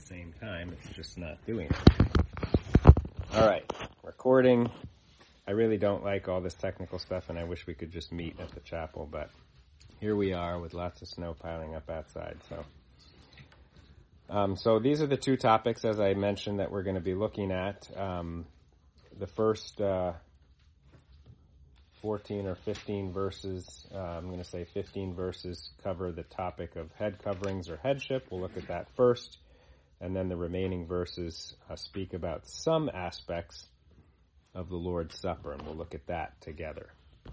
the same time. It's just not doing it. All right, recording. I really don't like all this technical stuff, and I wish we could just meet at the chapel, but here we are with lots of snow piling up outside. So these are the two topics, as I mentioned, that we're going to be looking at. The first 14 or 15 verses, I'm going to say 15 verses, cover the topic of head coverings or headship. We'll look at that first, and then the remaining verses speak about some aspects of the Lord's Supper, and we'll look at that together.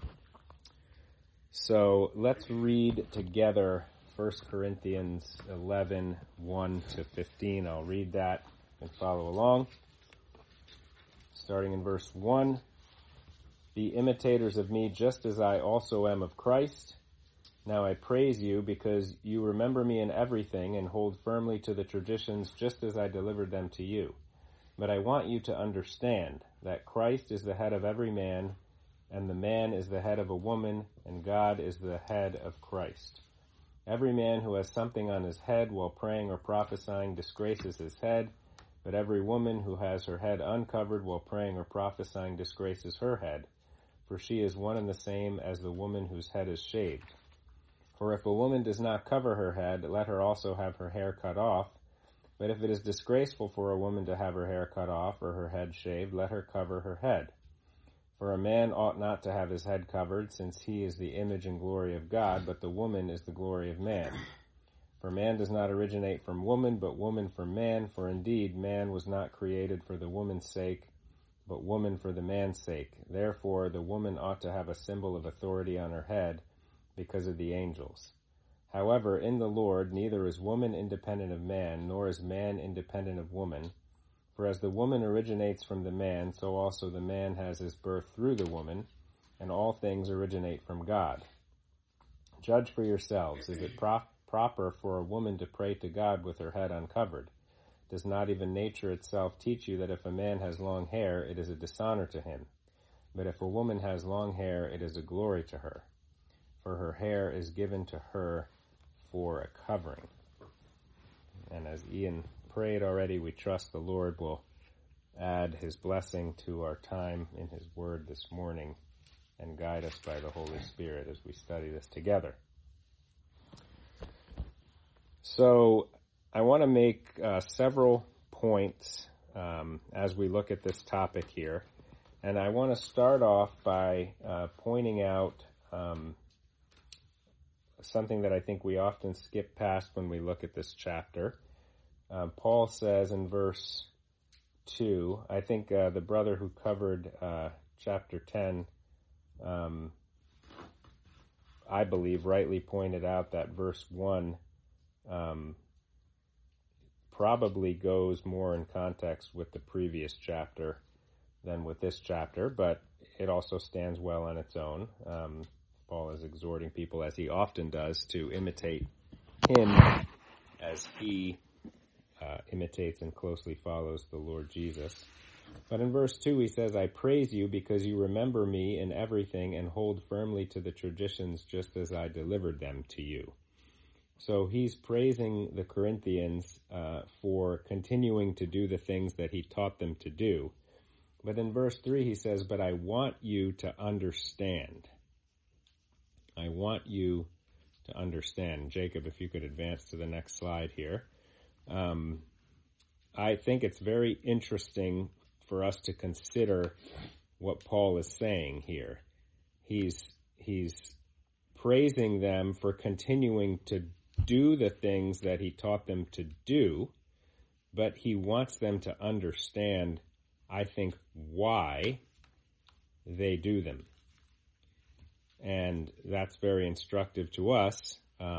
So let's read together 1 Corinthians 11, 1 to 15. I'll read that and follow along. Starting in verse 1, "Be imitators of me just as I also am of Christ. Now I praise you because you remember me in everything and hold firmly to the traditions just as I delivered them to you. But I want you to understand that Christ is the head of every man, and the man is the head of a woman, and God is the head of Christ. Every man who has something on his head while praying or prophesying disgraces his head, but every woman who has her head uncovered while praying or prophesying disgraces her head, for she is one and the same as the woman whose head is shaved. For if a woman does not cover her head, let her also have her hair cut off. But if it is disgraceful for a woman to have her hair cut off or her head shaved, let her cover her head. For a man ought not to have his head covered, since he is the image and glory of God, but the woman is the glory of man. For man does not originate from woman, but woman from man. For indeed, man was not created for the woman's sake, but woman for the man's sake. Therefore, the woman ought to have a symbol of authority on her head, because of the angels. However, in the Lord, neither is woman independent of man, nor is man independent of woman. For as the woman originates from the man, so also the man has his birth through the woman, and all things originate from God. Judge for yourselves. Is it proper for a woman to pray to God with her head uncovered? Does not even nature itself teach you that if a man has long hair, it is a dishonor to him? But if a woman has long hair, it is a glory to her, for her hair is given to her for a covering." And as Ian prayed already, we trust the Lord will add his blessing to our time in his word this morning and guide us by the Holy Spirit as we study this together. So I want to make several points as we look at this topic here. And I want to start off by pointing out something that I think we often skip past when we look at this chapter. Paul says in verse 2, I think the brother who covered chapter 10, I believe, rightly pointed out that verse 1 probably goes more in context with the previous chapter than with this chapter, but it also stands well on its own. Paul is exhorting people, as he often does, to imitate him as he imitates and closely follows the Lord Jesus. But in verse 2 he says, "I praise you because you remember me in everything and hold firmly to the traditions just as I delivered them to you." So he's praising the Corinthians for continuing to do the things that he taught them to do. But in verse 3 he says, "But I want you to understand." I want you to understand. Jacob, if you could advance to the next slide here. I think it's very interesting for us to consider what Paul is saying here. He's praising them for continuing to do the things that he taught them to do, but he wants them to understand, I think, why they do them. And that's very instructive to us,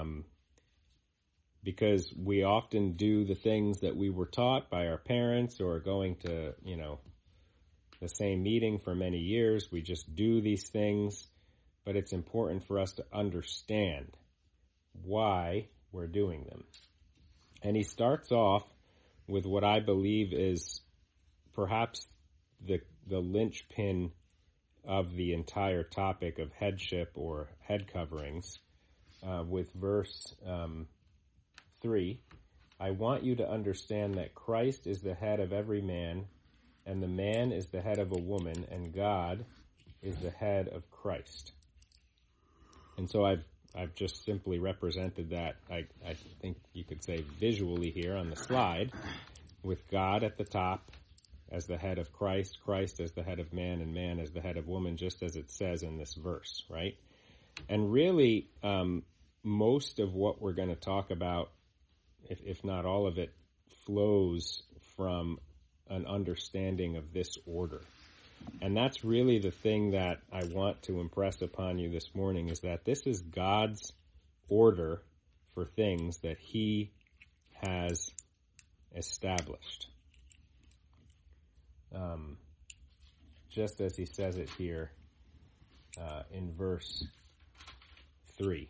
because we often do the things that we were taught by our parents or going to, the same meeting for many years. We just do these things, but it's important for us to understand why we're doing them. And he starts off with what I believe is perhaps the linchpin of the entire topic of headship or head coverings, with verse 3. I want you to understand that Christ is the head of every man, and the man is the head of a woman, and God is the head of Christ. And so I've just simply represented that, I think you could say visually here on the slide, with God at the top as the head of Christ, Christ as the head of man, and man as the head of woman, just as it says in this verse, right? And really, most of what we're going to talk about, if not all of it, flows from an understanding of this order. And that's really the thing that I want to impress upon you this morning, is that this is God's order for things that he has established. Just as he says it here in verse 3.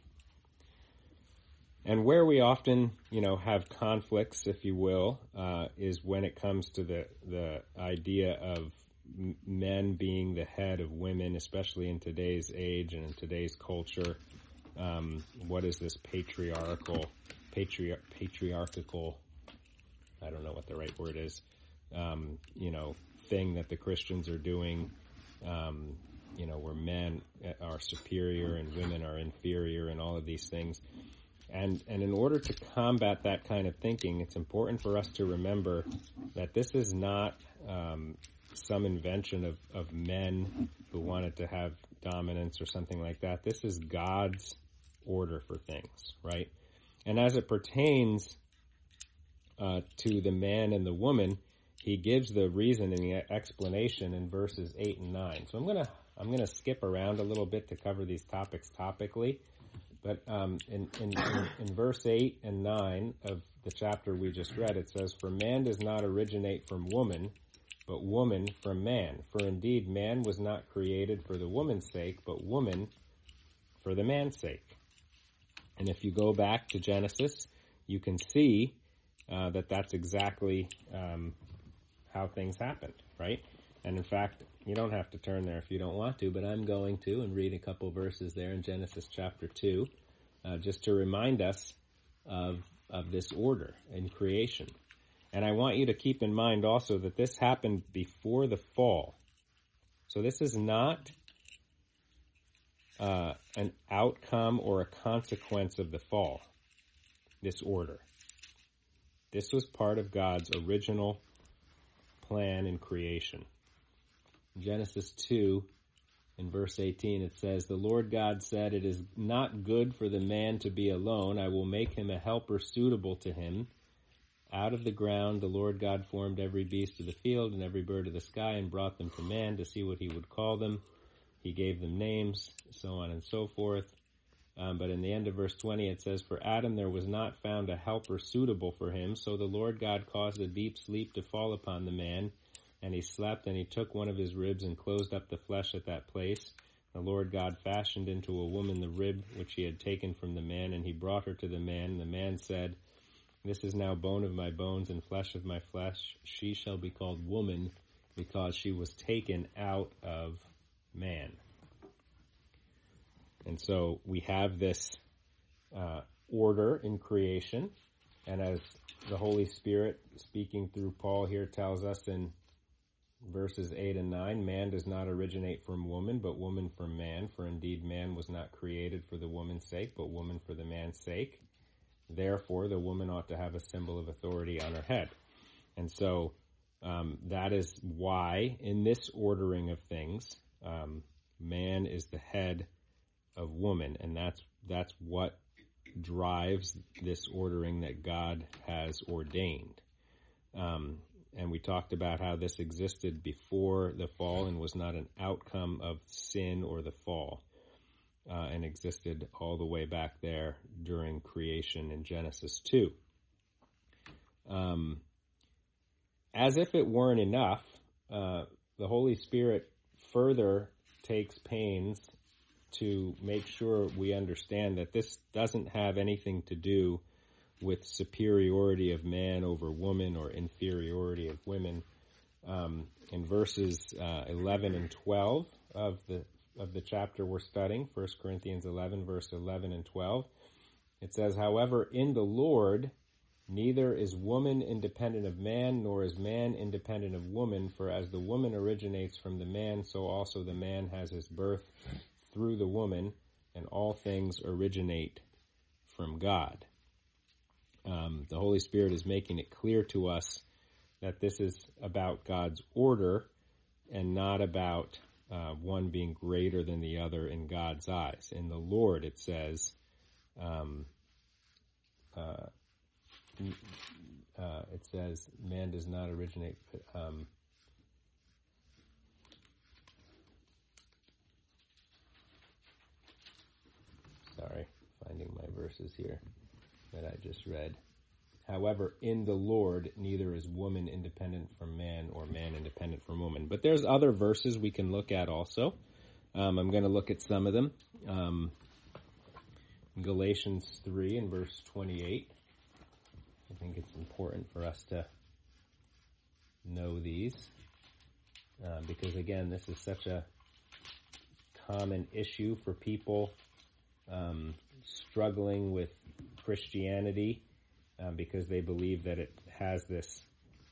And where we often, have conflicts, if you will, is when it comes to the idea of men being the head of women, especially in today's age and in today's culture. What is this patriarchal, I don't know what the right word is, thing that the Christians are doing, where men are superior and women are inferior and all of these things. And in order to combat that kind of thinking, it's important for us to remember that this is not some invention of men who wanted to have dominance or something like that. This is God's order for things, right? And as it pertains to the man and the woman, he gives the reason and the explanation in verses 8 and 9. So I'm gonna skip around a little bit to cover these topics topically. But in verse 8 and 9 of the chapter we just read, it says, "For man does not originate from woman, but woman from man. For indeed man was not created for the woman's sake, but woman for the man's sake." And if you go back to Genesis, you can see that that's exactly how things happened, right? And in fact, you don't have to turn there if you don't want to, but I'm going to and read a couple verses there in Genesis chapter 2, just to remind us of this order in creation. And I want you to keep in mind also that this happened before the fall. So this is not an outcome or a consequence of the fall, this order. This was part of God's original plan in creation. Genesis 2, in verse 18, it says, "The Lord God said, 'It is not good for the man to be alone. I will make him a helper suitable to him.' Out of the ground the Lord God formed every beast of the field and every bird of the sky and brought them to man to see what he would call them. He gave them names," so on and so forth. But in the end of verse 20 it says, "For Adam there was not found a helper suitable for him. So the Lord God caused a deep sleep to fall upon the man. And he slept, and he took one of his ribs and closed up the flesh at that place. The Lord God fashioned into a woman the rib which he had taken from the man, and he brought her to the man. And the man said, 'This is now bone of my bones and flesh of my flesh. She shall be called woman, because she was taken out of man.'" And so we have this order in creation. And as the Holy Spirit, speaking through Paul here, tells us in verses 8 and 9, "Man does not originate from woman, but woman from man. For indeed man was not created for the woman's sake, but woman for the man's sake. Therefore the woman ought to have a symbol of authority on her head." And so that is why in this ordering of things, man is the head of woman. And that's what drives this ordering that God has ordained. And we talked about how this existed before the fall and was not an outcome of sin or the fall, and existed all the way back there during creation in Genesis 2. As if it weren't enough, the Holy Spirit further takes pains to make sure we understand that this doesn't have anything to do with superiority of man over woman or inferiority of women. In verses 11 and 12 of the chapter we're studying, 1 Corinthians 11, verse 11 and 12, it says, "However, in the Lord Neither is woman independent of man, nor is man independent of woman, for as the woman originates from the man, so also the man has his birth through the woman, and all things originate from God. The Holy Spirit is making it clear to us that this is about God's order and not about one being greater than the other in God's eyes. In the Lord, it says, man does not originate. Sorry, finding my verses here that I just read. However, in the Lord, neither is woman independent from man or man independent from woman. But there's other verses we can look at also. I'm going to look at some of them. Galatians 3 and verse 28. I think it's important for us to know these because, again, this is such a common issue for people struggling with Christianity because they believe that it has this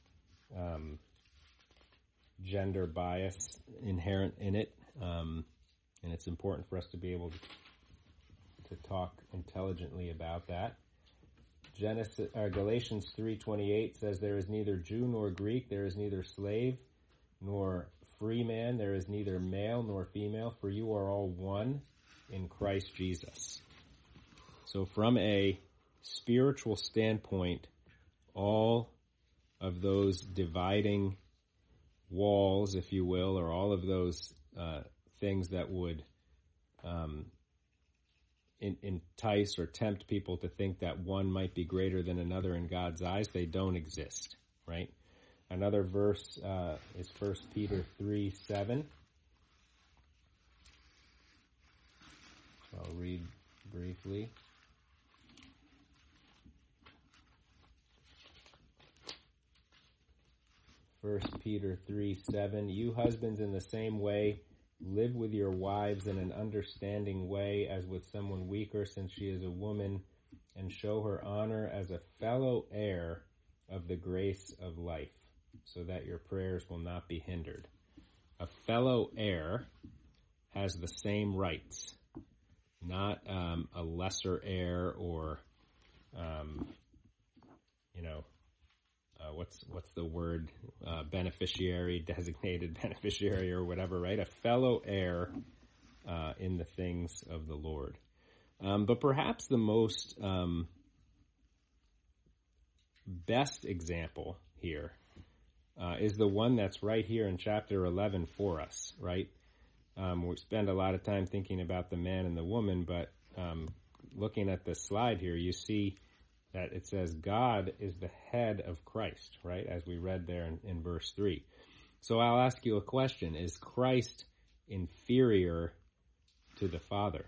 gender bias inherent in it, and it's important for us to be able to talk intelligently about that. Galatians 3:28 says, "There is neither Jew nor Greek, there is neither slave nor free man, there is neither male nor female, for you are all one in Christ Jesus." So from a spiritual standpoint, all of those dividing walls, if you will, or all of those things that would entice or tempt people to think that one might be greater than another in God's eyes, they don't exist, right? Another verse is 1 Peter 3:7. I'll read briefly. First Peter 3:7, "You husbands in the same way live with your wives in an understanding way as with someone weaker, since she is a woman, and show her honor as a fellow heir of the grace of life, so that your prayers will not be hindered." A fellow heir has the same rights, not a lesser heir or, what's the word, beneficiary, designated beneficiary or whatever, right? A fellow heir in the things of the Lord. But perhaps the most best example here is the one that's right here in chapter 11 for us, right? We spend a lot of time thinking about the man and the woman, but looking at the slide here, you see that it says God is the head of Christ, right? As we read there in verse 3. So I'll ask you a question. Is Christ inferior to the Father?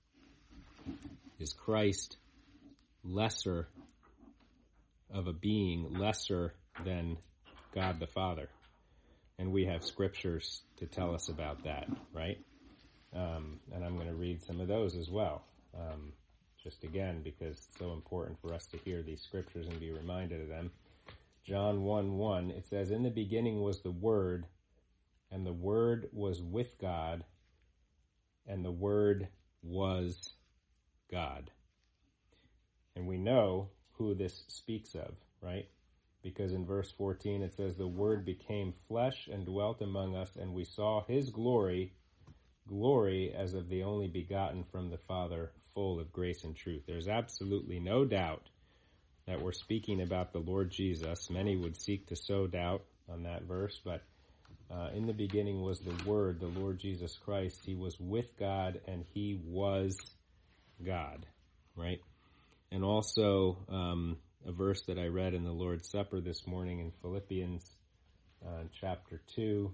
Is Christ lesser of a being, lesser than God the Father? And we have scriptures to tell us about that, right? And I'm going to read some of those as well. Just again, because it's so important for us to hear these scriptures and be reminded of them. John 1:1, it says, "In the beginning was the Word, and the Word was with God, and the Word was God." And we know who this speaks of, right? Because in verse 14 it says, "The Word became flesh and dwelt among us, and we saw His glory as of the only begotten from the Father, full of grace and truth." There's absolutely no doubt that we're speaking about the Lord Jesus. Many would seek to sow doubt on that verse, but in the beginning was the Word, the Lord Jesus Christ. He was with God, and He was God, right? And also a verse that I read in the Lord's Supper this morning in Philippians chapter 2.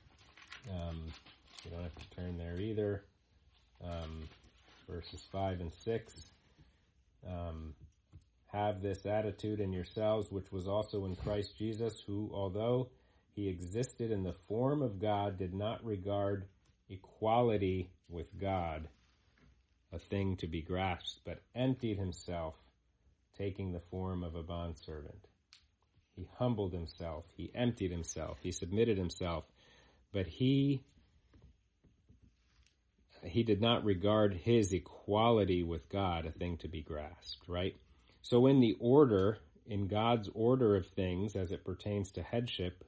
You don't have to turn there either. Verses 5 and 6. "Have this attitude in yourselves, which was also in Christ Jesus, who, although He existed in the form of God, did not regard equality with God a thing to be grasped, but emptied Himself, taking the form of a bondservant. He humbled himself. He emptied himself. He submitted himself. But he did not regard his equality with God a thing to be grasped, right? So in God's order of things as it pertains to headship,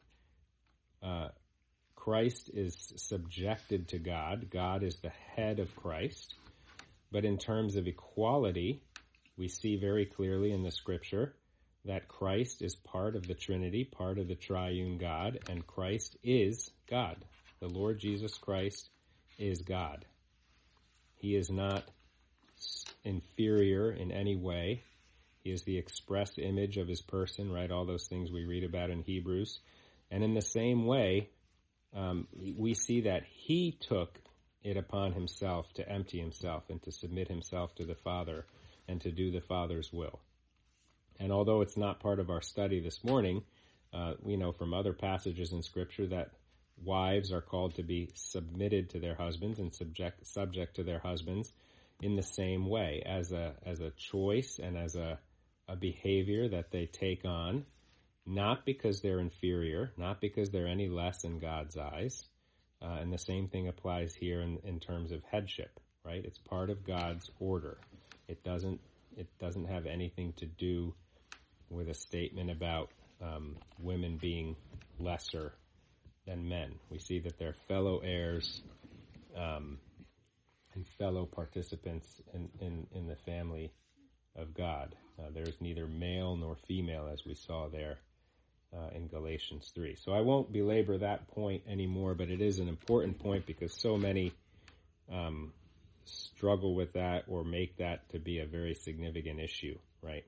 Christ is subjected to God. God is the head of Christ. But in terms of equality, we see very clearly in the scripture that Christ is part of the Trinity, part of the triune God, and Christ is God. The Lord Jesus Christ is God. He is not inferior in any way. He is the express image of his person, right? All those things we read about in Hebrews. And in the same way, we see that he took it upon himself to empty himself and to submit himself to the Father and to do the Father's will. And although it's not part of our study this morning, we know from other passages in Scripture that wives are called to be submitted to their husbands and subject to their husbands in the same way as a choice and as a behavior that they take on, not because they're inferior, not because they're any less in God's eyes. And the same thing applies here in terms of headship, right? It's part of God's order. It doesn't have anything to do with a statement about women being lesser than men. We see that they're fellow heirs and fellow participants in the family of God. There's neither male nor female, as we saw there in Galatians 3. So I won't belabor that point anymore, but it is an important point because so many struggle with that or make that to be a very significant issue, right?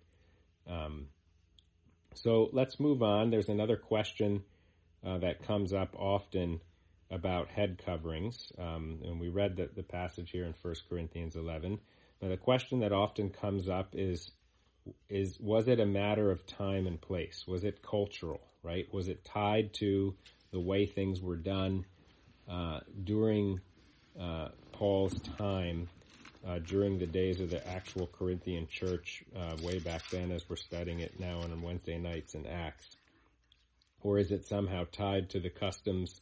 So let's move on. There's another question that comes up often about head coverings, and we read the passage here in 1 Corinthians 11. Now, the question that often comes up is was it a matter of time and place? Was it cultural, right? Was it tied to the way things were done during Paul's time, during the days of the actual Corinthian church way back then, as we're studying it now on Wednesday nights in Acts? Or is it somehow tied to the customs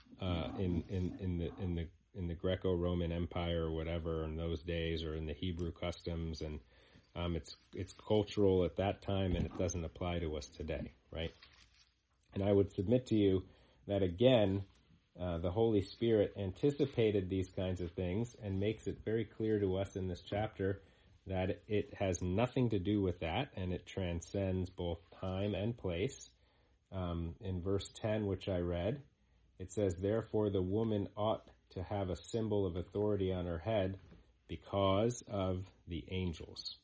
in the Greco-Roman Empire or whatever in those days, or in the Hebrew customs, and it's cultural at that time and it doesn't apply to us today, right? And I would submit to you that again, the Holy Spirit anticipated these kinds of things and makes it very clear to us in this chapter that it has nothing to do with that, and it transcends both time and place. In verse 10, which I read, it says, "Therefore the woman ought to have a symbol of authority on her head because of the angels."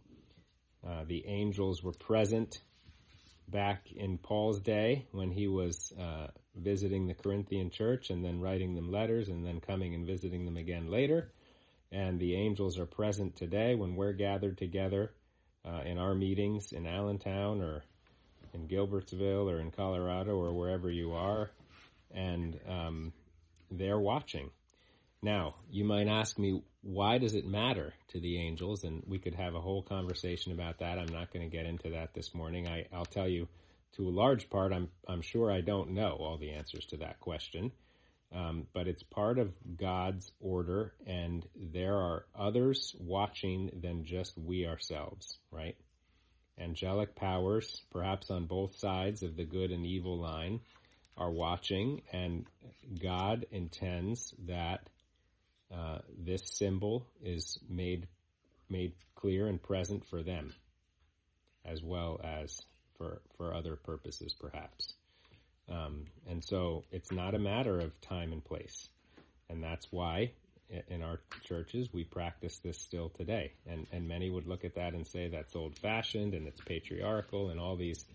The angels were present back in Paul's day when he was visiting the Corinthian church and then writing them letters and then coming and visiting them again later. And the angels are present today when we're gathered together in our meetings in Allentown or in Gilbertsville or in Colorado or wherever you are, and they're watching. Now, you might ask me, why does it matter to the angels? And we could have a whole conversation about that. I'm not going to get into that this morning. I'll tell you, to a large part, I'm sure I don't know all the answers to that question. But it's part of God's order, and there are others watching than just we ourselves, right? Angelic powers, perhaps on both sides of the good and evil line, are watching, and God intends that this symbol is made clear and present for them, as well as for other purposes, perhaps. And so it's not a matter of time and place. And that's why in our churches we practice this still today. And many would look at that and say that's old-fashioned and it's patriarchal and all these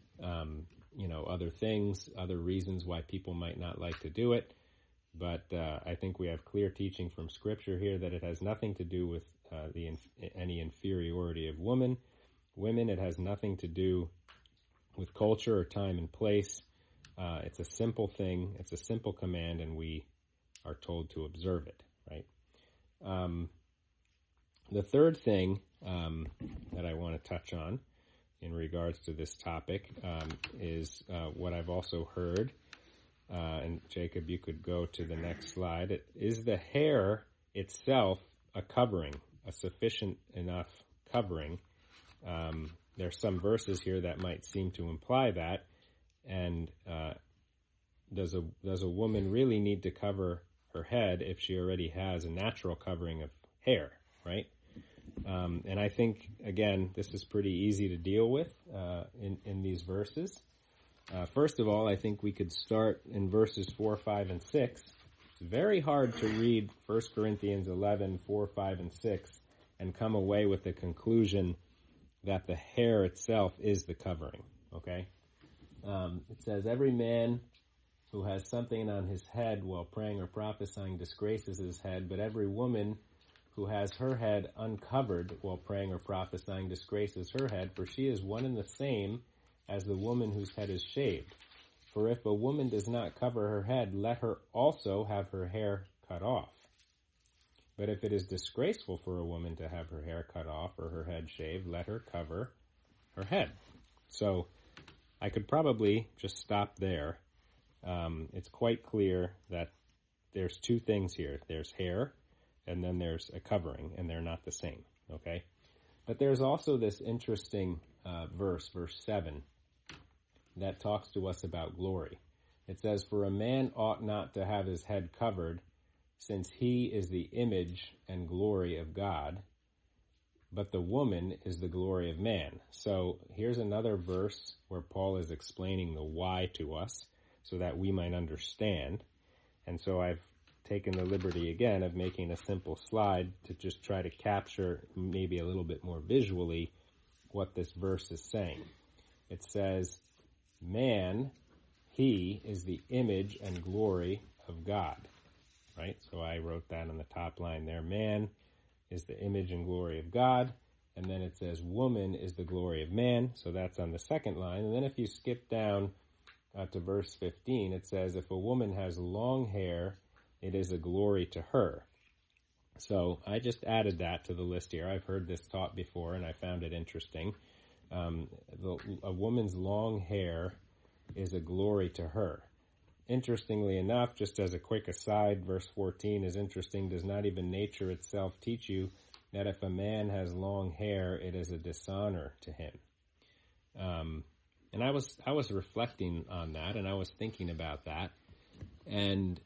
other things, other reasons why people might not like to do it. But I think we have clear teaching from Scripture here that it has nothing to do with any inferiority of women. It has nothing to do with culture or time and place. It's a simple thing. It's a simple command, and we are told to observe it, right? The third thing that I want to touch on in regards to this topic is what I've also heard, and Jacob, you could go to the next slide. Is the hair itself a covering, a sufficient enough covering? There's some verses here that might seem to imply that, and does a woman really need to cover her head if she already has a natural covering of hair, right? And I think, again, this is pretty easy to deal with in these verses. First of all, I think we could start in verses 4, 5, and 6. It's very hard to read 1 Corinthians 11, 4, 5, and 6 and come away with the conclusion that the hair itself is the covering, okay? It says, every man who has something on his head while praying or prophesying disgraces his head, but every woman who has her head uncovered while praying or prophesying disgraces her head, for she is one and the same as the woman whose head is shaved. For if a woman does not cover her head, let her also have her hair cut off. But if it is disgraceful for a woman to have her hair cut off or her head shaved, let her cover her head. So I could probably just stop there. It's quite clear that there's two things here. There's hair, and then there's a covering, and they're not the same, okay? But there's also this interesting verse 7, that talks to us about glory. It says, for a man ought not to have his head covered, since he is the image and glory of God, but the woman is the glory of man. So here's another verse where Paul is explaining the why to us so that we might understand. And so I've taken the liberty again of making a simple slide to just try to capture maybe a little bit more visually what this verse is saying. It says, man, he is the image and glory of God, right? So I wrote that on the top line there. Man is the image and glory of God. And then it says woman is the glory of man. So that's on the second line. And then if you skip down to verse 15, it says, if a woman has long hair, it is a glory to her. So I just added that to the list here. I've heard this taught before, and I found it interesting. A woman's long hair is a glory to her. Interestingly enough, just as a quick aside, verse 14 is interesting. Does not even nature itself teach you that if a man has long hair, it is a dishonor to him? And I was reflecting on that, and I was thinking about that, and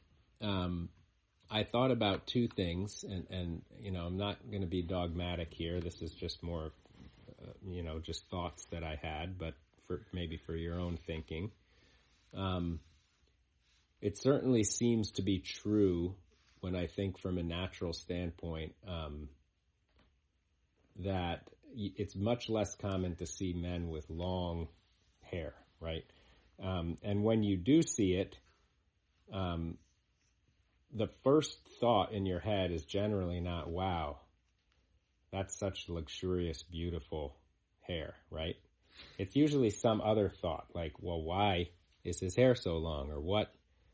I thought about two things, and I'm not going to be dogmatic here. This is just more, just thoughts that I had, but maybe for your own thinking. It certainly seems to be true when I think from a natural standpoint that it's much less common to see men with long hair, right? And when you do see it, the first thought in your head is generally not, wow, that's such luxurious, beautiful hair, right? It's usually some other thought, like, well, why is his hair so long? Or what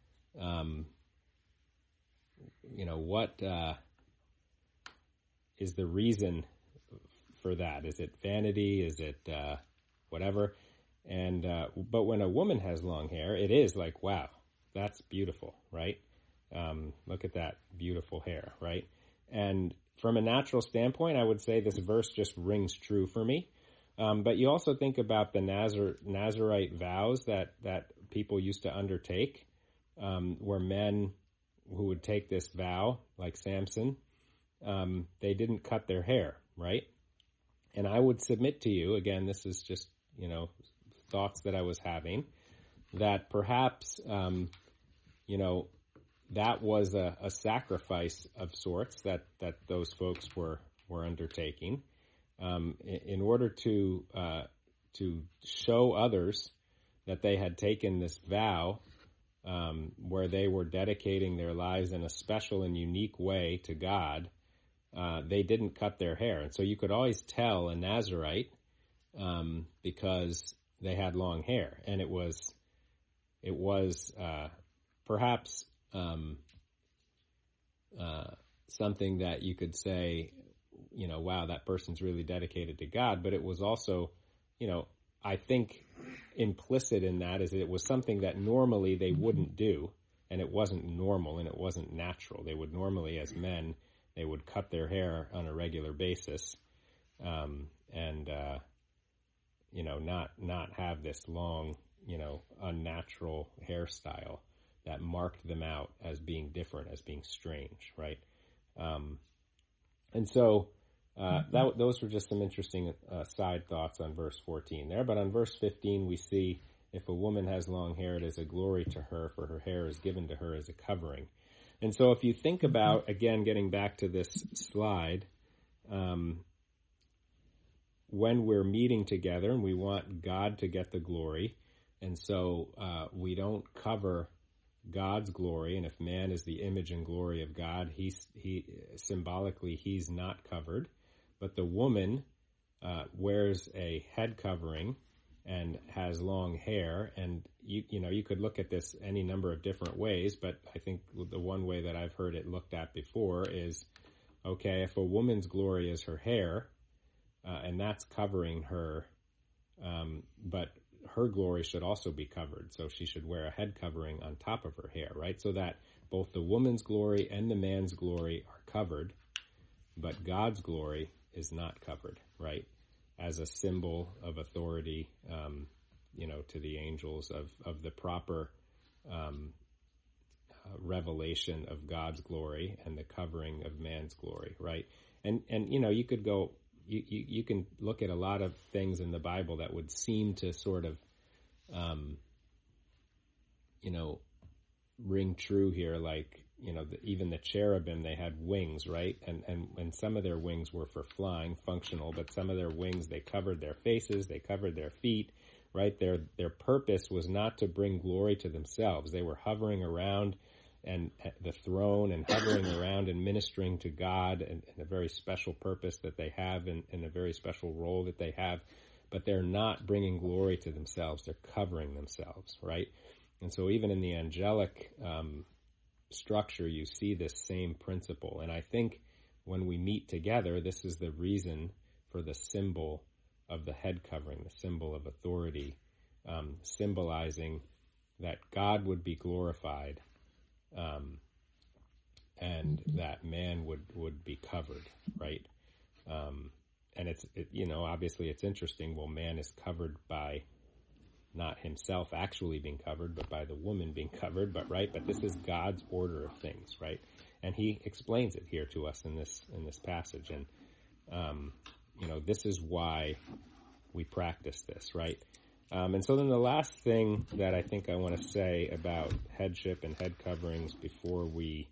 is the reason for that? Is it vanity? Is it whatever? And but when a woman has long hair, it is like, wow, that's beautiful, right? Look at that beautiful hair, right? And from a natural standpoint, I would say this verse just rings true for me. But you also think about the Nazirite vows that people used to undertake, where men who would take this vow, like Samson, they didn't cut their hair, right? And I would submit to you, again, this is just, thoughts that I was having, that perhaps, that was a sacrifice of sorts that those folks were undertaking, in order to show others that they had taken this vow, where they were dedicating their lives in a special and unique way to God. They didn't cut their hair. And so you could always tell a Nazirite, because they had long hair. And it was perhaps something that you could say wow, that person's really dedicated to God. But it was also, I think implicit in that is it was something that normally they wouldn't do, and it wasn't normal and it wasn't natural. They would normally, as men, they would cut their hair on a regular basis, and not have this long, unnatural hairstyle that marked them out as being different, as being strange, right? And so those were just some interesting side thoughts on verse 14 there. But on verse 15, we see if a woman has long hair, it is a glory to her, for her hair is given to her as a covering. And so if you think about, again, getting back to this slide, when we're meeting together and we want God to get the glory, and so we don't cover God's glory, and if man is the image and glory of God, he symbolically he's not covered, but the woman wears a head covering and has long hair, and you could look at this any number of different ways, but I think the one way that I've heard it looked at before is, okay, if a woman's glory is her hair, and that's covering her, but her glory should also be covered, so she should wear a head covering on top of her hair, right? So that both the woman's glory and the man's glory are covered, but God's glory is not covered, right? As a symbol of authority, to the angels of the proper revelation of God's glory and the covering of man's glory, right? And you could go. You can look at a lot of things in the Bible that would seem to sort of, ring true here. Like, even the cherubim, they had wings, right? And some of their wings were for flying, functional, but some of their wings, they covered their faces, they covered their feet, right? Their purpose was not to bring glory to themselves. They were hovering around and the throne and hovering around and ministering to God and a very special purpose that they have and a very special role that they have, but they're not bringing glory to themselves. They're covering themselves, right? And so even in the angelic structure, you see this same principle. And I think when we meet together, this is the reason for the symbol of the head covering, the symbol of authority, symbolizing that God would be glorified, and that man would be covered, right? And it's obviously it's interesting. Well, man is covered by not himself actually being covered, but by the woman being covered, but this is God's order of things, right? And he explains it here to us in this passage. And, this is why we practice this, right? And so then the last thing that I think I want to say about headship and head coverings before we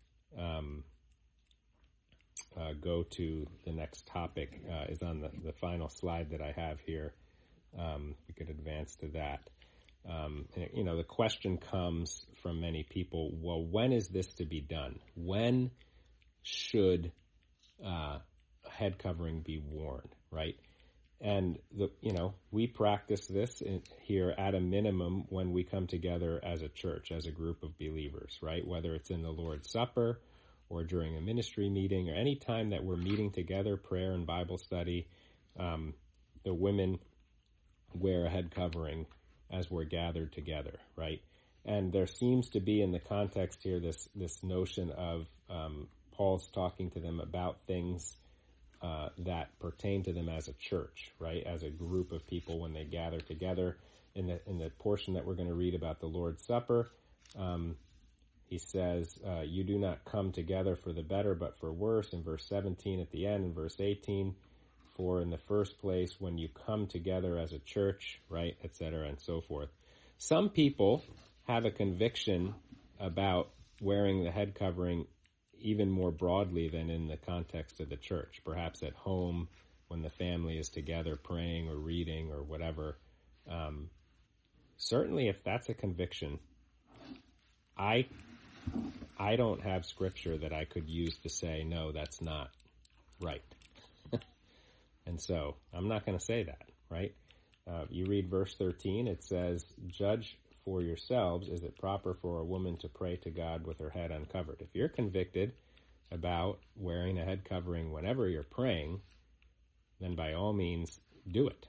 go to the next topic is on the final slide that I have here. We could advance to that. The question comes from many people, well, when is this to be done? When should head covering be worn, right? And we practice this here at a minimum when we come together as a church, as a group of believers, right? Whether it's in the Lord's Supper or during a ministry meeting or any time that we're meeting together, prayer and Bible study, the women wear a head covering as we're gathered together, right? And there seems to be in the context here this notion of Paul's talking to them about things that pertain to them as a church, right? As a group of people when they gather together. In the portion that we're going to read about the Lord's Supper, he says, you do not come together for the better, but for worse, in verse 17 at the end, in verse 18, for in the first place, when you come together as a church, right, etc., and so forth. Some people have a conviction about wearing the head covering even more broadly than in the context of the church, perhaps at home when the family is together praying or reading or whatever. Certainly if that's a conviction, I don't have scripture that I could use to say, no, that's not right. And so I'm not going to say that, right? You read verse 13, it says, judge for yourselves, is it proper for a woman to pray to God with her head uncovered? If you're convicted about wearing a head covering whenever you're praying, then by all means do it.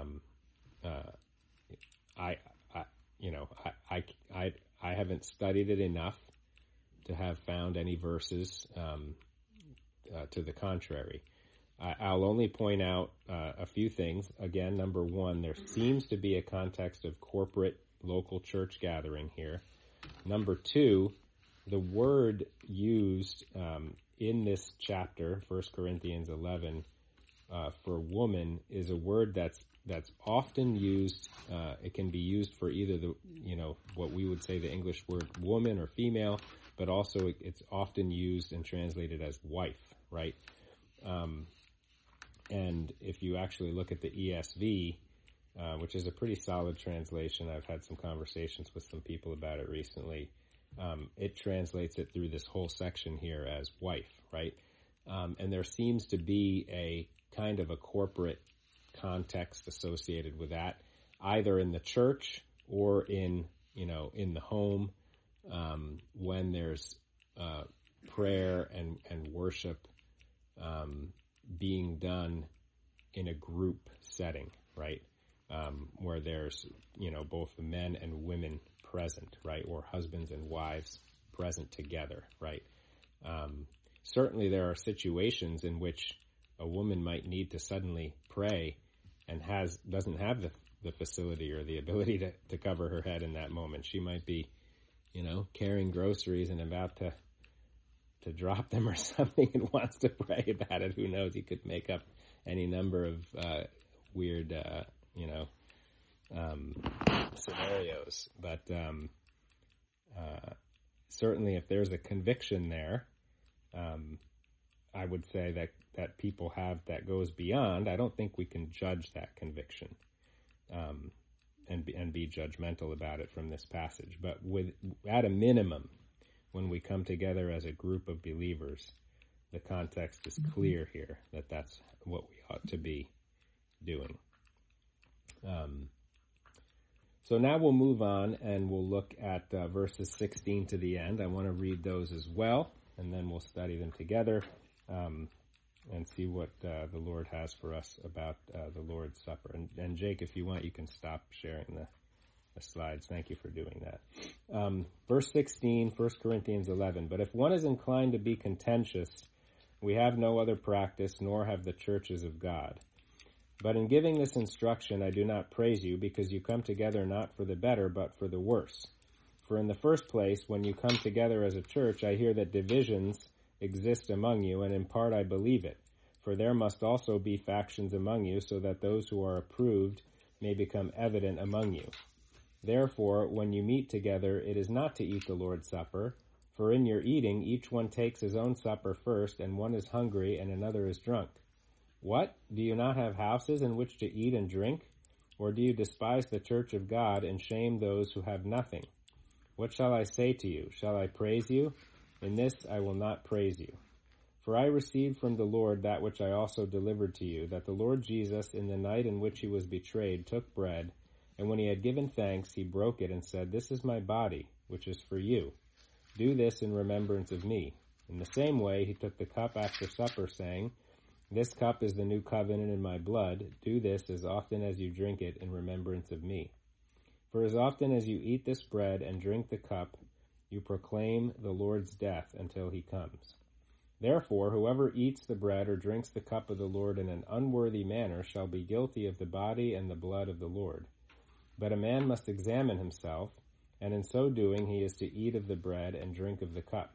I haven't studied it enough to have found any verses to the contrary. I'll only point out a few things. Again, number one, there seems to be a context of corporate local church gathering here. Number two, the word used in this chapter, 1 Corinthians 11, for woman is a word that's often used. It can be used for either what we would say the English word woman or female, but also it's often used and translated as wife, right? And if you actually look at the ESV, which is a pretty solid translation, I've had some conversations with some people about it recently. It translates it through this whole section here as wife, right? And there seems to be a kind of a corporate context associated with that, either in the church or in the home, when there's prayer and worship being done in a group setting, right? Where there's, both men and women present, right? Or husbands and wives present together, right? Certainly there are situations in which a woman might need to suddenly pray and doesn't have the facility or the ability to cover her head in that moment. She might be, carrying groceries and about to drop them or something and wants to pray about it. Who knows? He could make up any number of weird, scenarios. But certainly if there's a conviction there, I would say that people have that goes beyond. I don't think we can judge that conviction and be judgmental about it from this passage. But at a minimum, when we come together as a group of believers, the context is clear here that that's what we ought to be doing. So now we'll move on and we'll look at verses 16 to the end. I want to read those as well, and then we'll study them together and see what the Lord has for us about the Lord's Supper. And Jake, if you want, you can stop sharing the slides. Thank you for doing that. Verse 16, 1 Corinthians 11. But if one is inclined to be contentious, we have no other practice, nor have the churches of God. But in giving this instruction, I do not praise you, because you come together not for the better, but for the worse. For in the first place, when you come together as a church, I hear that divisions exist among you, and in part I believe it. For there must also be factions among you, so that those who are approved may become evident among you. Therefore, when you meet together, it is not to eat the Lord's Supper, for in your eating each one takes his own supper first, and one is hungry and another is drunk. What? Do you not have houses in which to eat and drink? Or do you despise the church of God and shame those who have nothing? What shall I say to you? Shall I praise you? In this I will not praise you. For I received from the Lord that which I also delivered to you, that the Lord Jesus, in the night in which he was betrayed, took bread, and when he had given thanks, he broke it and said, This is my body, which is for you. Do this in remembrance of me. In the same way, he took the cup after supper, saying, This cup is the new covenant in my blood. Do this as often as you drink it in remembrance of me. For as often as you eat this bread and drink the cup, you proclaim the Lord's death until he comes. Therefore, whoever eats the bread or drinks the cup of the Lord in an unworthy manner shall be guilty of the body and the blood of the Lord. But a man must examine himself, and in so doing he is to eat of the bread and drink of the cup.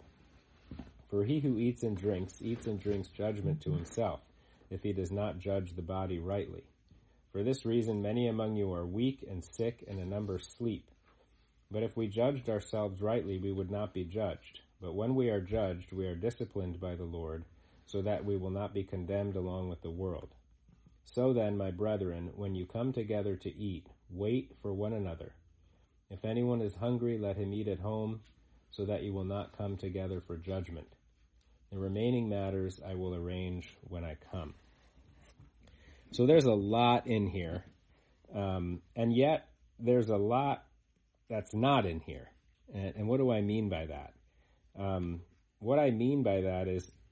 For he who eats and drinks judgment to himself, if he does not judge the body rightly. For this reason many among you are weak and sick, and a number sleep. But if we judged ourselves rightly, we would not be judged. But when we are judged, we are disciplined by the Lord, so that we will not be condemned along with the world. So then, my brethren, when you come together to eat, wait for one another. If anyone is hungry, let him eat at home, so that you will not come together for judgment. The remaining matters I will arrange when I come. So there's a lot in here, and yet there's a lot that's not in here. And what do I mean by that? What I mean by that is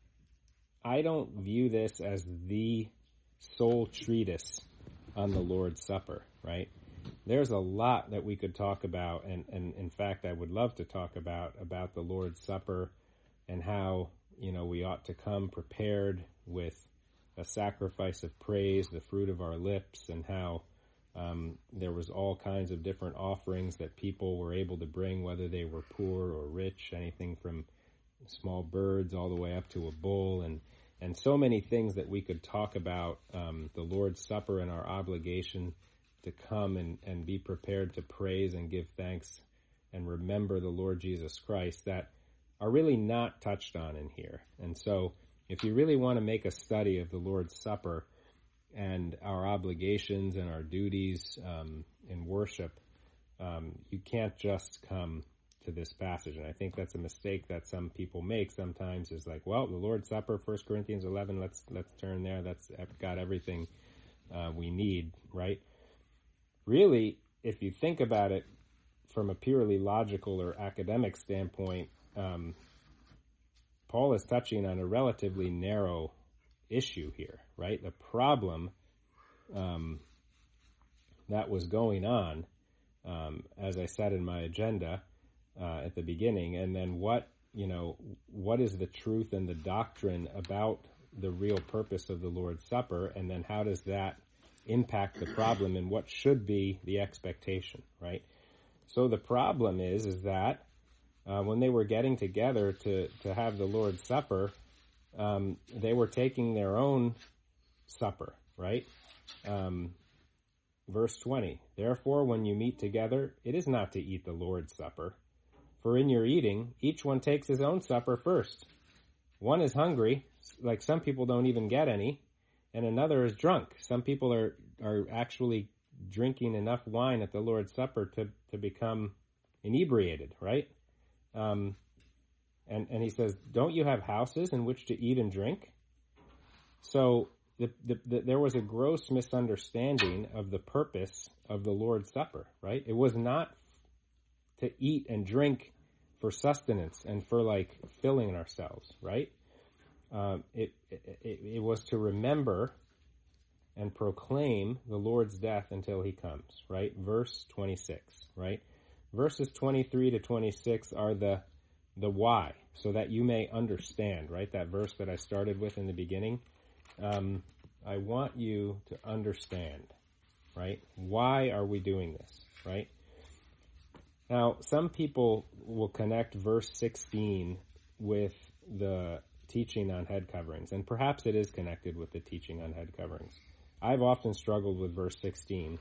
I don't view this as the sole treatise on the Lord's Supper, right? There's a lot that we could talk about, and in fact, I would love to talk about the Lord's Supper and how, we ought to come prepared with a sacrifice of praise, the fruit of our lips, and how there was all kinds of different offerings that people were able to bring, whether they were poor or rich, anything from small birds all the way up to a bull, and so many things that we could talk about the Lord's Supper and our obligation to come and be prepared to praise and give thanks and remember the Lord Jesus Christ that are really not touched on in here. And so if you really want to make a study of the Lord's Supper and our obligations and our duties in worship, you can't just come to this passage. And I think that's a mistake that some people make sometimes, is like, well, the Lord's Supper, 1 Corinthians 11, let's turn there. That's got everything we need, right? Really, if you think about it from a purely logical or academic standpoint, Paul is touching on a relatively narrow issue here, right? The problem that was going on, as I said in my agenda at the beginning, and then what is the truth and the doctrine about the real purpose of the Lord's Supper, and then how does that impact the problem and what should be the expectation, right? So the problem is that when they were getting together to have the Lord's Supper, they were taking their own supper, right? Verse 20, therefore, when you meet together, it is not to eat the Lord's Supper. For in your eating, each one takes his own supper first. One is hungry, like some people don't even get any, and another is drunk. Some people are actually drinking enough wine at the Lord's Supper to become inebriated, right? And he says, don't you have houses in which to eat and drink? So there was a gross misunderstanding of the purpose of the Lord's Supper, right? It was not to eat and drink for sustenance and for like filling ourselves, right? It was to remember and proclaim the Lord's death until he comes, right? Verse 26, right? Verses 23 to 26 are the why, so that you may understand, right? That verse that I started with in the beginning. I want you to understand, right? Why are we doing this, right? Now, some people will connect verse 16 with the teaching on head coverings, and perhaps it is connected with the teaching on head coverings. I've often struggled with verse 16,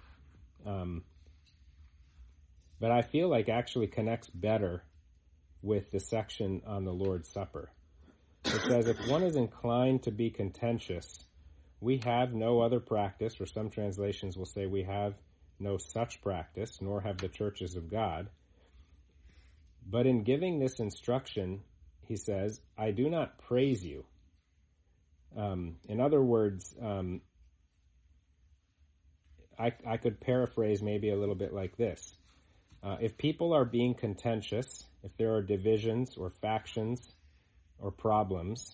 but I feel like actually connects better with the section on the Lord's Supper. It says, if one is inclined to be contentious, we have no other practice, or some translations will say we have no such practice, nor have the churches of God. But in giving this instruction, he says, I do not praise you. In other words, I could paraphrase maybe a little bit like this. If people are being contentious, if there are divisions or factions or problems,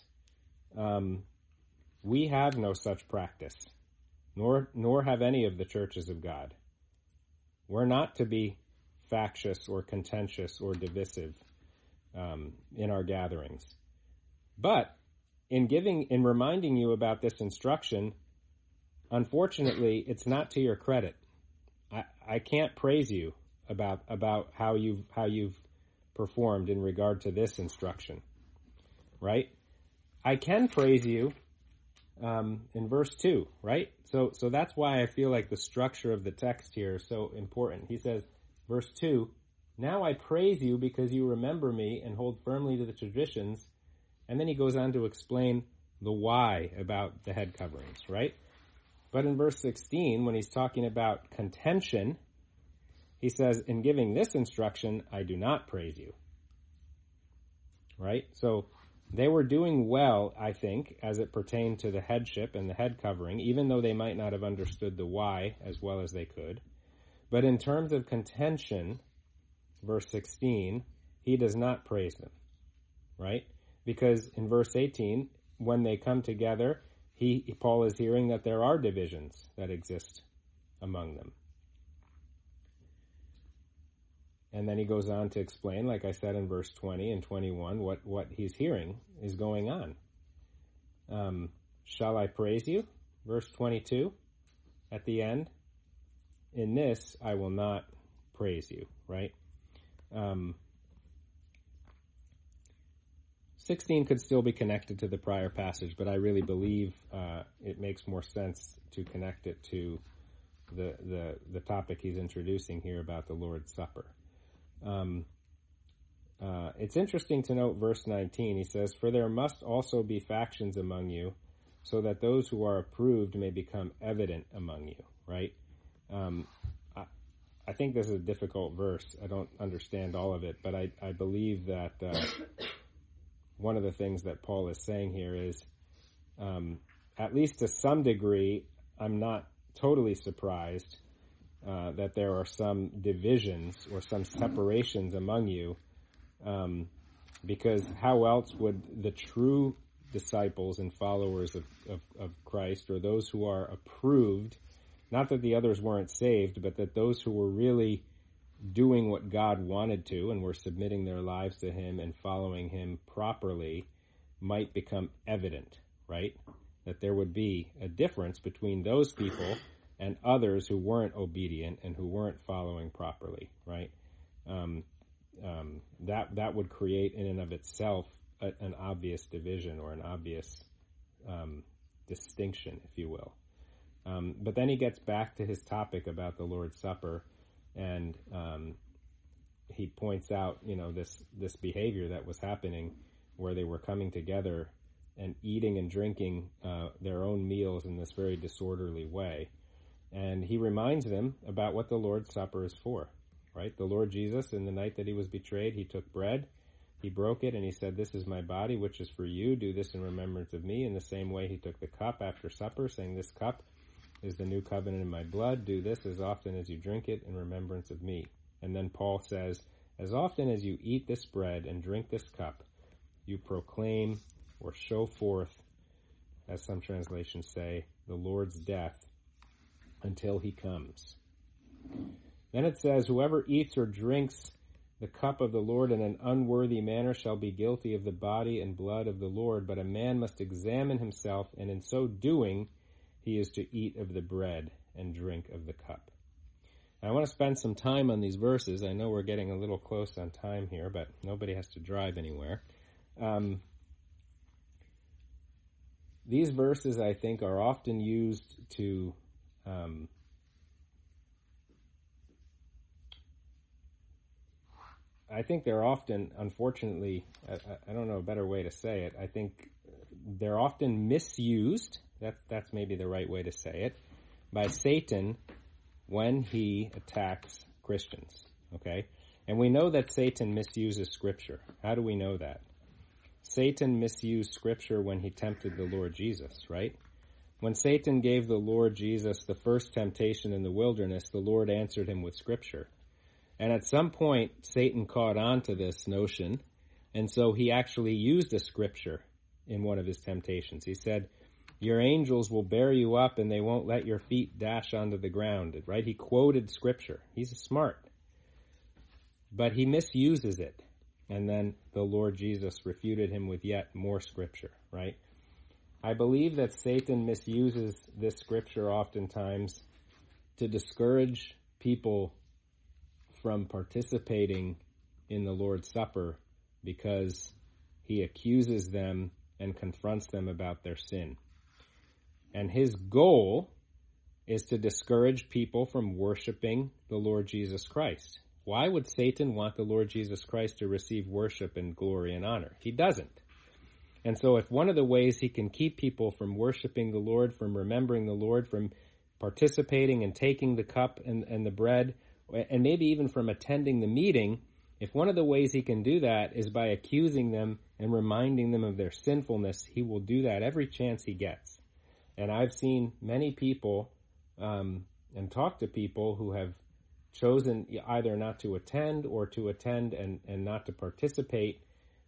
we have no such practice, nor have any of the churches of God. We're not to be factious or contentious or divisive in our gatherings. But in reminding you about this instruction, unfortunately, it's not to your credit. I can't praise you about how you've performed in regard to this instruction, right? I can praise you in verse 2, right? So that's why I feel like the structure of the text here is so important. He says, verse 2, now I praise you because you remember me and hold firmly to the traditions. And then he goes on to explain the why about the head coverings, right? But in verse 16, when he's talking about contention, he says, in giving this instruction, I do not praise you, right? So they were doing well, I think, as it pertained to the headship and the head covering, even though they might not have understood the why as well as they could. But in terms of contention, verse 16, he does not praise them, right? Because in verse 18, when they come together, Paul is hearing that there are divisions that exist among them. And then he goes on to explain, like I said in verse 20 and 21, what he's hearing is going on. Shall I praise you? Verse 22 at the end. In this I will not praise you, right? 16 could still be connected to the prior passage, but I really believe it makes more sense to connect it to the topic he's introducing here about the Lord's Supper. It's interesting to note verse 19. He says, "For there must also be factions among you, so that those who are approved may become evident among you," right? I think this is a difficult verse. I don't understand all of it, but I believe that one of the things that Paul is saying here is, at least to some degree, I'm not totally surprised that there are some divisions or some separations among you, because how else would the true disciples and followers of Christ, or those who are approved, not that the others weren't saved, but that those who were really doing what God wanted to and were submitting their lives to him and following him properly, might become evident, right? That there would be a difference between those people and others who weren't obedient and who weren't following properly, right? That would create in and of itself an obvious division or an obvious distinction, if you will. But then he gets back to his topic about the Lord's Supper, and he points out, this behavior that was happening, where they were coming together and eating and drinking their own meals in this very disorderly way. And he reminds them about what the Lord's Supper is for, right? The Lord Jesus, in the night that he was betrayed, he took bread, he broke it, and he said, "This is my body, which is for you. Do this in remembrance of me." In the same way, he took the cup after supper, saying, "This cup is the new covenant in my blood. Do this as often as you drink it in remembrance of me." And then Paul says, "As often as you eat this bread and drink this cup, you proclaim or show forth," as some translations say, "the Lord's death until he comes." Then it says, "Whoever eats or drinks the cup of the Lord in an unworthy manner shall be guilty of the body and blood of the Lord, but a man must examine himself, and in so doing he is to eat of the bread and drink of the cup." I want to spend some time on these verses. I know we're getting a little close on time here, but nobody has to drive anywhere. These verses, I think, are often used to I think they're often, unfortunately, I don't know a better way to say it, I think they're often misused, that's maybe the right way to say it, by Satan when he attacks Christians, okay? And we know that Satan misuses Scripture. How do we know that? Satan misused Scripture when he tempted the Lord Jesus, right? When Satan gave the Lord Jesus the first temptation in the wilderness, the Lord answered him with Scripture. And at some point, Satan caught on to this notion, and so he actually used a Scripture in one of his temptations. He said, "Your angels will bear you up, and they won't let your feet dash onto the ground," right? He quoted Scripture. He's smart. But he misuses it. And then the Lord Jesus refuted him with yet more Scripture, right? I believe that Satan misuses this Scripture oftentimes to discourage people from participating in the Lord's Supper because he accuses them and confronts them about their sin. And his goal is to discourage people from worshiping the Lord Jesus Christ. Why would Satan want the Lord Jesus Christ to receive worship and glory and honor? He doesn't. And so if one of the ways he can keep people from worshiping the Lord, from remembering the Lord, from participating and taking the cup and the bread, and maybe even from attending the meeting, if one of the ways he can do that is by accusing them and reminding them of their sinfulness, he will do that every chance he gets. And I've seen many people and talked to people who have chosen either not to attend or to attend and not to participate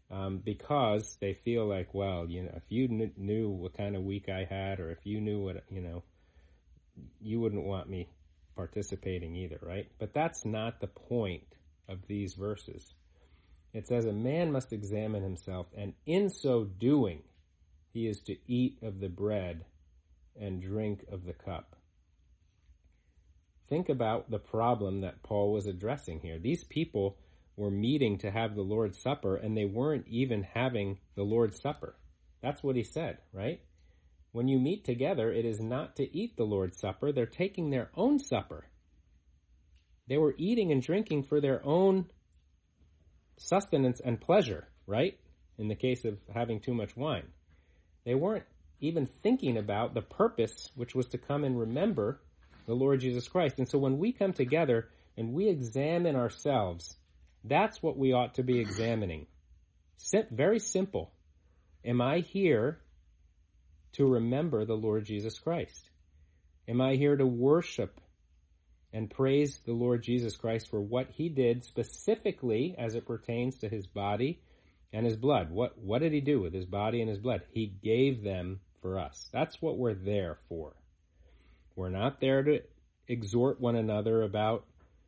because they feel like, well, if you knew what kind of week I had, or if you knew what, you wouldn't want me participating either, right? But that's not the point of these verses. It says a man must examine himself, and in so doing, he is to eat of the bread and drink of the cup. Think about the problem that Paul was addressing here. These people were meeting to have the Lord's Supper, and they weren't even having the Lord's Supper. That's what he said, right? When you meet together, it is not to eat the Lord's Supper. They're taking their own supper. They were eating and drinking for their own sustenance and pleasure, right? In the case of having too much wine. They weren't even thinking about the purpose, which was to come and remember the Lord Jesus Christ. And so when we come together and we examine ourselves, that's what we ought to be examining. Very simple. Am I here to remember the Lord Jesus Christ? Am I here to worship and praise the Lord Jesus Christ for what he did specifically as it pertains to his body and his blood? What did he do with his body and his blood? He gave them for us. That's what we're there for. We're not there to exhort one another about,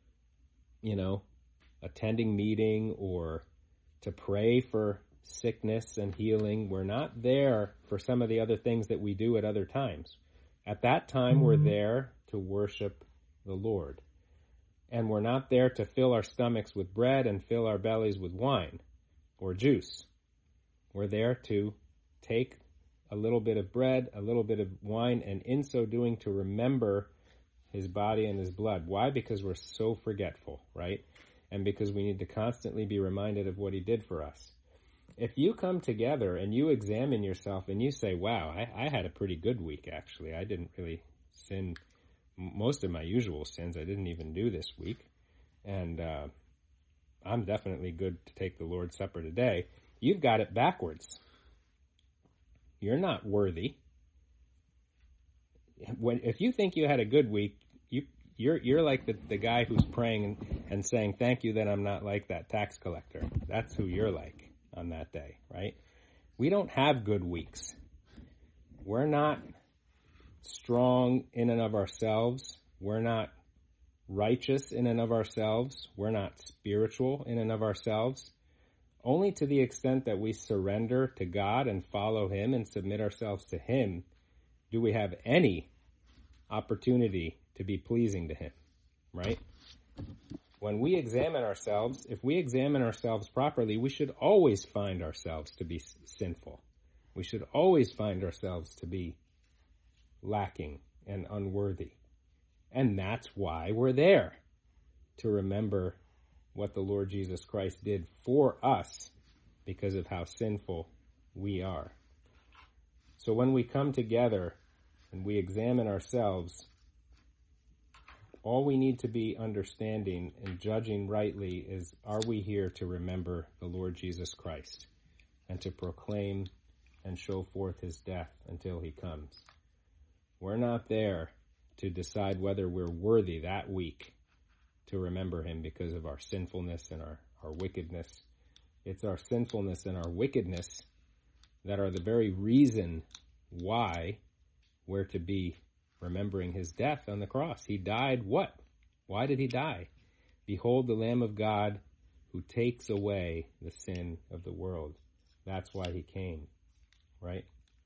attending meeting or to pray for sickness and healing. We're not there for some of the other things that we do at other times. At that time, we're there to worship the Lord. And we're not there to fill our stomachs with bread and fill our bellies with wine or juice. We're there to take a little bit of bread, a little bit of wine, and in so doing to remember his body and his blood. Why? Because we're so forgetful, right? And because we need to constantly be reminded of what he did for us. If you come together and you examine yourself and you say, wow, I had a pretty good week, actually. I didn't really sin most of my usual sins. I didn't even do this week. And I'm definitely good to take the Lord's Supper today. You've got it backwards. You're not worthy. If you think you had a good week, you're like the guy who's praying and saying, thank you that I'm not like that tax collector. That's who you're like on that day, right? We don't have good weeks. We're not strong in and of ourselves. We're not righteous in and of ourselves. We're not spiritual in and of ourselves. Only to the extent that we surrender to God and follow him and submit ourselves to him do we have any opportunity to be pleasing to him, right? When we examine ourselves, if we examine ourselves properly, we should always find ourselves to be sinful. We should always find ourselves to be lacking and unworthy. And that's why we're there, to remember what the Lord Jesus Christ did for us because of how sinful we are. So when we come together and we examine ourselves, all we need to be understanding and judging rightly is, are we here to remember the Lord Jesus Christ and to proclaim and show forth his death until he comes? We're not there to decide whether we're worthy that week to remember him because of our sinfulness and our wickedness. It's our sinfulness and our wickedness that are the very reason why we're to be remembering his death on the cross. He died what? Why did he die? Behold the Lamb of God who takes away the sin of the world. That's why he came, right?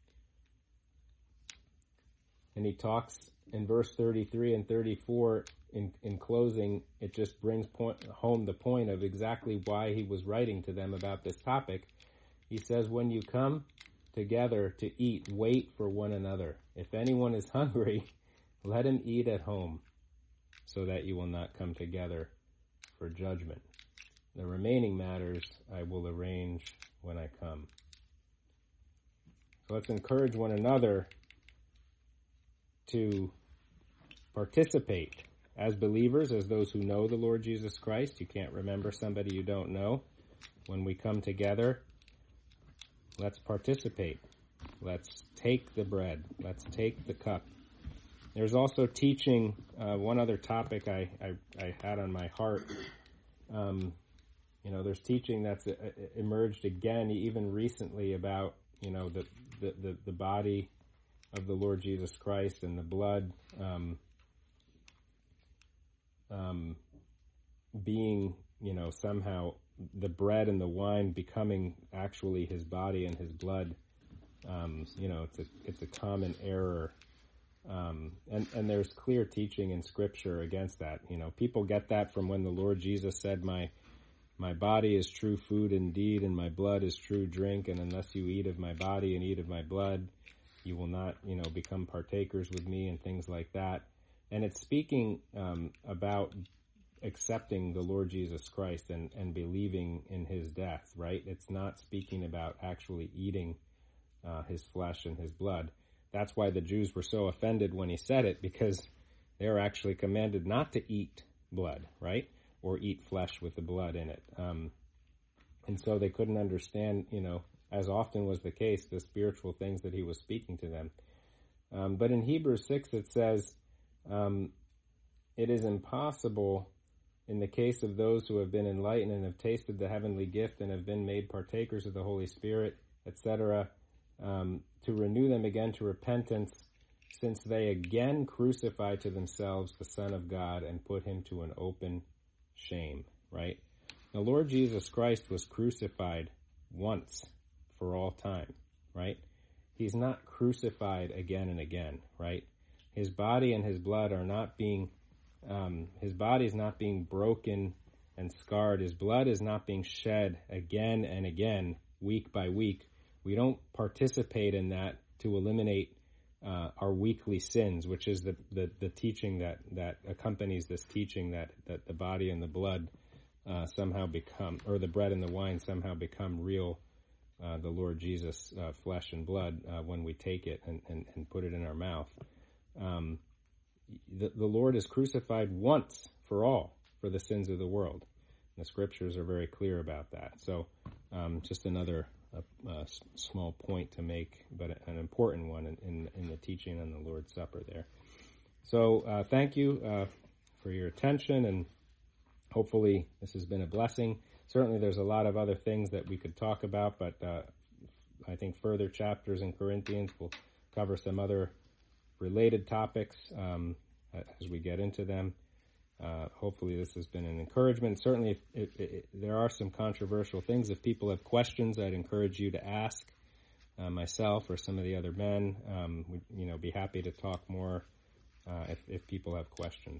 And he talks in verse 33 and 34, in closing, it just brings home the point of exactly why he was writing to them about this topic. He says, when you come together to eat, wait for one another. If anyone is hungry, let him eat at home, so that you will not come together for judgment. The remaining matters I will arrange when I come. So let's encourage one another to participate as believers, as those who know the Lord Jesus Christ. You can't remember somebody you don't know. When we come together, let's participate. Let's take the bread. Let's take the cup. There's also teaching, one other topic I had on my heart. there's teaching that's emerged again, even recently, about, the body of the Lord Jesus Christ and the blood being, somehow the bread and the wine becoming actually his body and his blood. It's a common error. And there's clear teaching in Scripture against that. People get that from when the Lord Jesus said, my body is true food indeed, and my blood is true drink, and unless you eat of my body and eat of my blood, you will not, become partakers with me, and things like that. And it's speaking about accepting the Lord Jesus Christ and believing in his death, right? It's not speaking about actually eating his flesh and his blood. That's why the Jews were so offended when he said it, because they were actually commanded not to eat blood, right? Or eat flesh with the blood in it. And so they couldn't understand, as often was the case, the spiritual things that he was speaking to them. But in Hebrews 6 it says, it is impossible in the case of those who have been enlightened and have tasted the heavenly gift and have been made partakers of the Holy Spirit, etc., to renew them again to repentance, since they again crucify to themselves the Son of God and put him to an open shame, right? The Lord Jesus Christ was crucified once for all time, right? He's not crucified again and again, right? His body and his blood are not being, his body is not being broken and scarred. His blood is not being shed again and again, week by week. We don't participate in that to eliminate our weekly sins, which is the teaching that accompanies this teaching that the body and the blood somehow become, or the bread and the wine somehow become real, the Lord Jesus' flesh and blood when we take it and put it in our mouth. The Lord is crucified once for all for the sins of the world. The scriptures are very clear about that. So just another small point to make, but an important one in the teaching on the Lord's Supper there. So thank you for your attention, and hopefully this has been a blessing. Certainly there's a lot of other things that we could talk about, but I think further chapters in Corinthians will cover some other related topics as we get into them. Hopefully this has been an encouragement. Certainly if there are some controversial things. If people have questions, I'd encourage you to ask myself or some of the other men. We'd be happy to talk more if people have questions.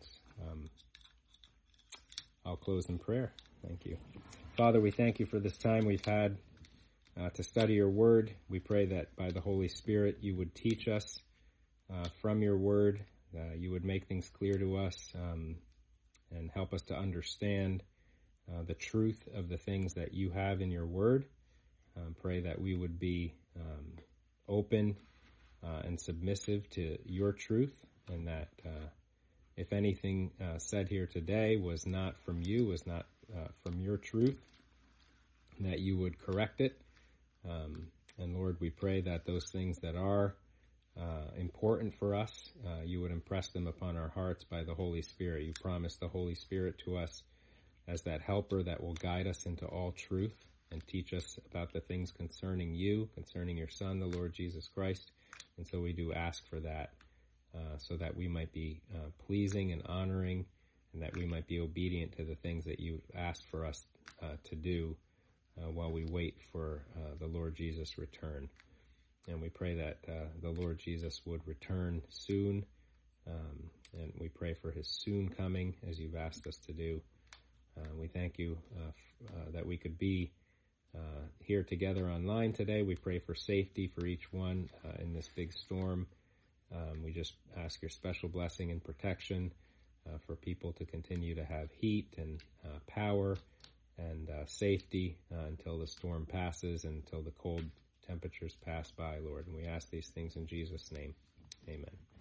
I'll close in prayer. Thank you. Father, we thank you for this time we've had to study your word. We pray that by the Holy Spirit you would teach us from your word. You would make things clear to us and help us to understand the truth of the things that you have in your word. Pray that we would be open and submissive to your truth, and that if anything said here today was not from you, was not from your truth, that you would correct it. And Lord, we pray that those things that are important for us, you would impress them upon our hearts by the Holy Spirit. You promised the Holy Spirit to us as that helper that will guide us into all truth and teach us about the things concerning you, concerning your Son, the Lord Jesus Christ. And so we do ask for that, so that we might be pleasing and honoring, and that we might be obedient to the things that you've asked for us to do while we wait for the Lord Jesus' return. And we pray that the Lord Jesus would return soon, and we pray for his soon coming, as you've asked us to do. We thank you that we could be here together online today. We pray for safety for each one in this big storm. We just ask your special blessing and protection for people to continue to have heat and power and safety until the storm passes, until the cold temperatures pass by, Lord. And we ask these things in Jesus' name. Amen.